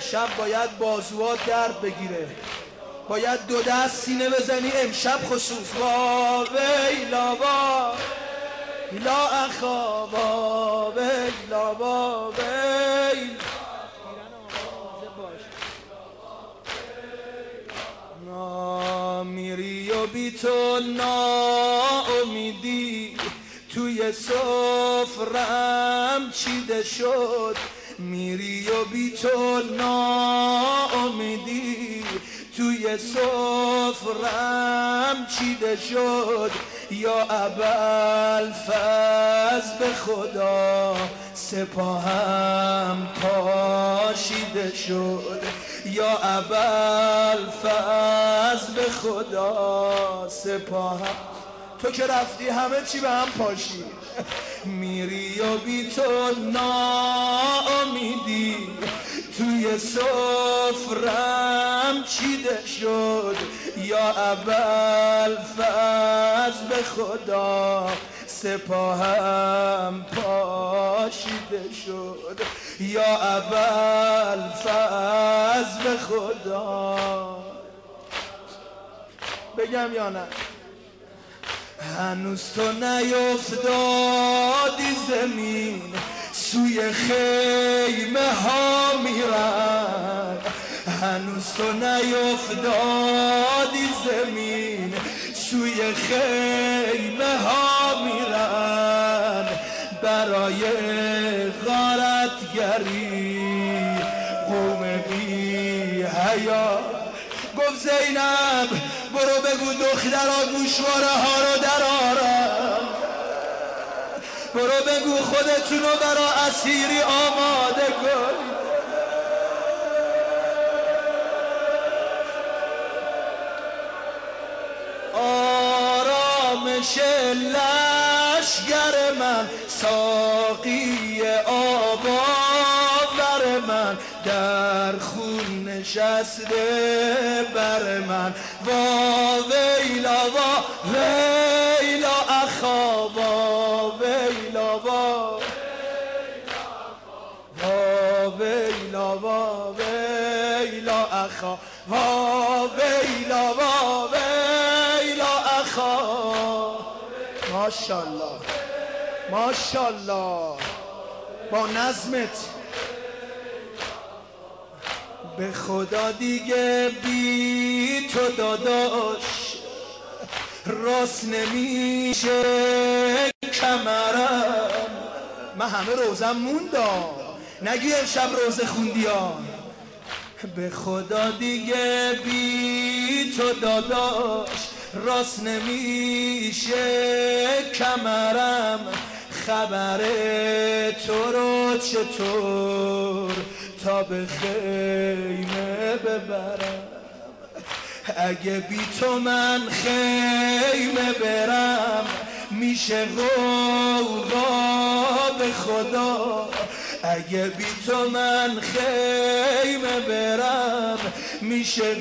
امشب باید بازوات درد بگیره، باید دو دست سینه بزنی امشب خصوص. وا ویلا وا ویلا اخا وا ویلا وا ویلا. میری و بی تو ناامیدی توی سفرم چیده شد، میری و بی تو ناامیدی توی سفرم چیده شد. یا ابوالفضل به خدا سپاهم پاشیده شد، یا ابوالفضل به خدا سپاهم. تو که رفتی همه چی به هم پاشید. میری و بی تو ناامیدی توی سفرم چیده شد، یا ابوالفضل به خدا سپاهم پاشیده شد، یا ابوالفضل به خدا. بگم یا نه؟ هنوز تو نیفتادی زمین سوی خیمه ها میرن، هنوز تو نیفتادی زمین سوی خیمه ها میرن. برای غارتگری قوم بی حیا. گفت زینب برو بگو دخترها گوشواره ها رو درارن، برو بگو خودتونو برا اسیری آماده کنید. آرامش لشگر من ساقی آب آور من، در خون نشسته بر من. وا ویلا وا ویلا اخا وا ویلا وا ویلا وا ویلا اخا وا ویلا وا ویلا اخا. ماشاءالله ماشاءالله با نظمت. به خدا دیگه بی تو داداش راست نمیشه کمرم. من همه روزم موندم، نگی امشب روزه خوندی ها. به خدا دیگه بی تو داداش راست نمیشه کمرم. خبر تو رو چطور تا به خیمه ببرم؟ اگه بی تو من خیمه برم میشه غوغا به خدا. اگه بی تو من خیمه برم میشه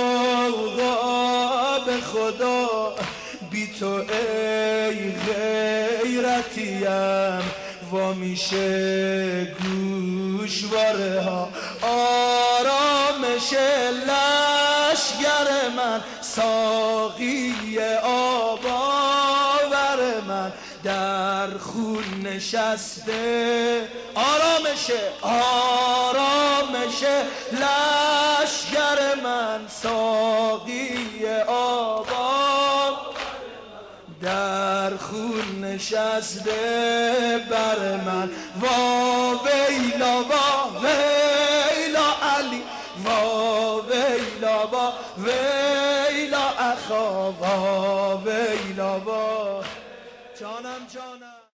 غوغا به خدا. بی تو ای غیرتیم وا میشه گوشواره ها. آرامش لشگر من ساقی آب آور من، در خون نشسته. آرامش لشگر من ساقی آب در خون نشسته بر من. وا ویلا وا ویلا علی وا ویلا وا ویلا اخا وا ویلا وا. جانم جانم